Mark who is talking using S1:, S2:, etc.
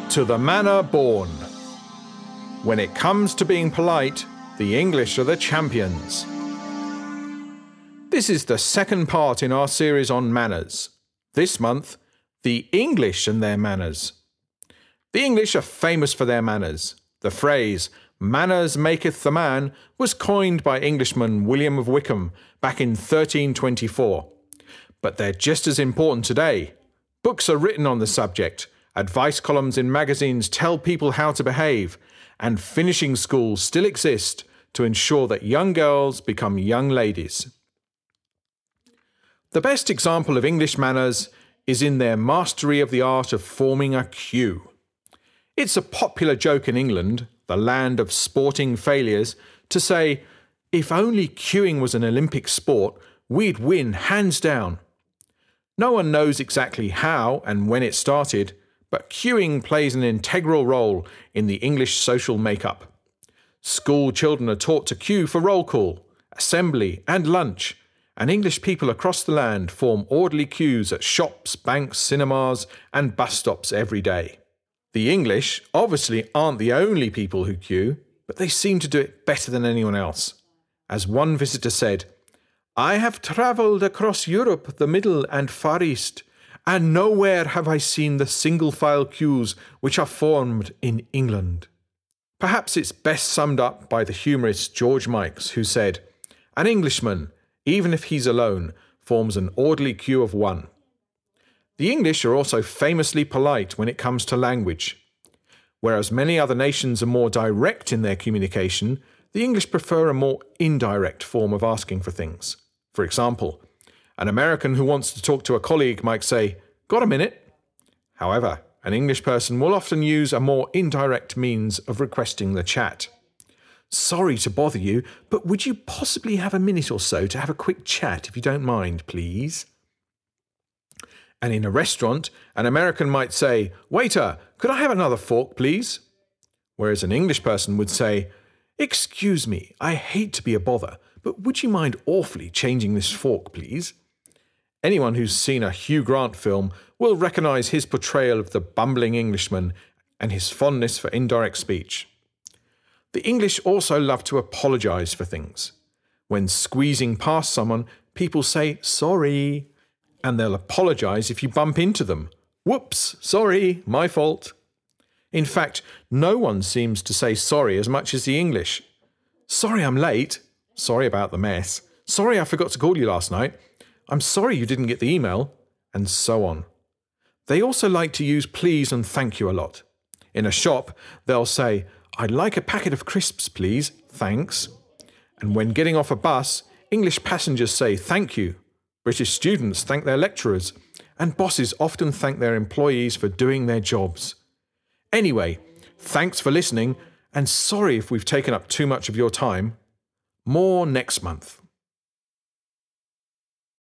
S1: To the manner born. When it comes to being polite, the English are the champions. This is the second part in our series on manners. This month, the English and their manners. The English are famous for their manners. The phrase, "manners maketh the man," was coined by Englishman William of Wykeham back in 1324. But they're just as important today. Books are written on the subject, advice columns in magazines tell people how to behave, and finishing schools still exist to ensure that young girls become young ladies. The best example of English manners is in their mastery of the art of forming a queue. It's a popular joke in England, the land of sporting failures, to say, if only queuing was an Olympic sport, we'd win hands down. No one knows exactly how and when it started, but queuing plays an integral role in the English social makeup. School children are taught to queue for roll call, assembly and lunch, and English people across the land form orderly queues at shops, banks, cinemas and bus stops every day. The English obviously aren't the only people who queue, but they seem to do it better than anyone else. As one visitor said, "I have travelled across Europe, the Middle and Far East, and nowhere have I seen the single-file queues which are formed in England." Perhaps it's best summed up by the humorist George Mikes, who said, "An Englishman, even if he's alone, forms an orderly queue of one." The English are also famously polite when it comes to language. Whereas many other nations are more direct in their communication, the English prefer a more indirect form of asking for things. For example, an American who wants to talk to a colleague might say, "Got a minute?" However, an English person will often use a more indirect means of requesting the chat. "Sorry to bother you, but would you possibly have a minute or so to have a quick chat if you don't mind, please?" And in a restaurant, an American might say, "Waiter, could I have another fork, please?" Whereas an English person would say, "Excuse me, I hate to be a bother, but would you mind awfully changing this fork, please?" Anyone who's seen a Hugh Grant film will recognise his portrayal of the bumbling Englishman and his fondness for indirect speech. The English also love to apologise for things. When squeezing past someone, people say, "Sorry," and they'll apologise if you bump into them. "Whoops, sorry, my fault." In fact, no one seems to say sorry as much as the English. "Sorry I'm late. Sorry about the mess. Sorry I forgot to call you last night. I'm sorry you didn't get the email," and so on. They also like to use please and thank you a lot. In a shop, they'll say, "I'd like a packet of crisps, please. Thanks." And when getting off a bus, English passengers say thank you. British students thank their lecturers, and bosses often thank their employees for doing their jobs. Anyway, thanks for listening, and sorry if we've taken up too much of your time. More next month.